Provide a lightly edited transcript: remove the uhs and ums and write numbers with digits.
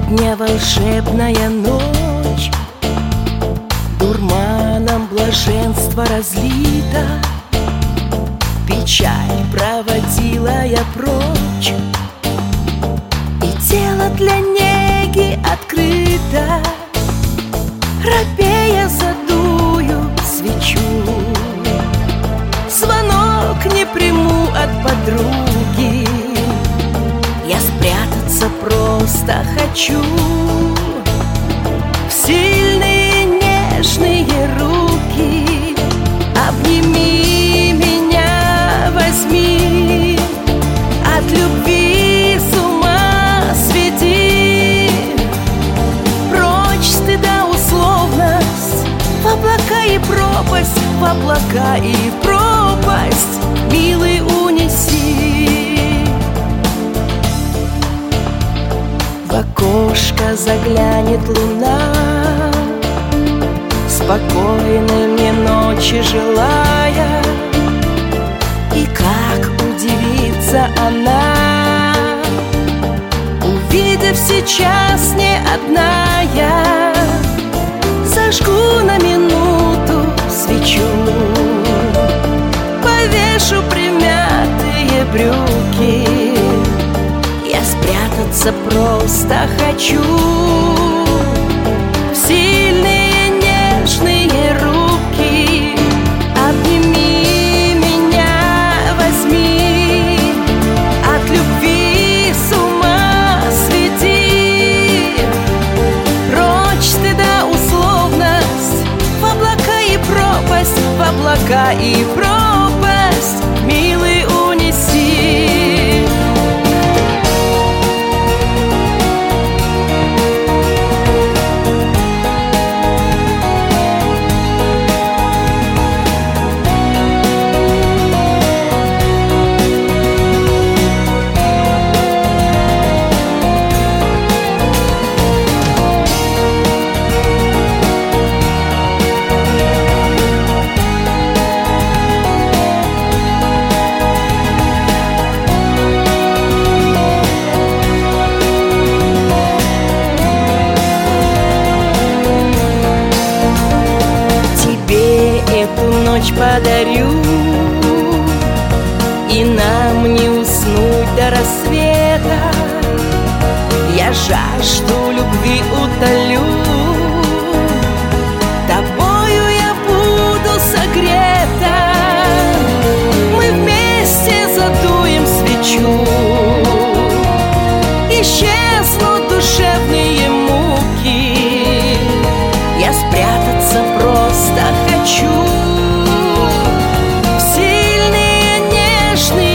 Сегодня волшебная ночь, дурманом блаженства разлита. Печаль проводила я прочь, и тело для неги открыто. Робея задую свечу, звонок не приму от подруги. Я спрятаться просто хочу в сильные нежные руки. Обними меня, возьми, от любви с ума сведи. Прочь стыда условность, в облака и пропасть, в облака и пропасть, милый, унеси. В окошко заглянет луна, спокойной мне ночи желая. И как удивится она, увидев сейчас не одна я. Зажгу на минуту свечу, повешу примятые брюки. Я спрятаться просто хочу в сильные нежные руки. Обними меня, возьми, от любви с ума сведи. Прочь стыда условность, в облака и пропасть, в облака и пропасть, милый, унеси. Ночь подарю, и нам не уснуть до рассвета. Я жажду любви утолю, тобою я буду согрета. Мы вместе задуем свечу, исчезнут душевные муки. Я спрятаться просто хочу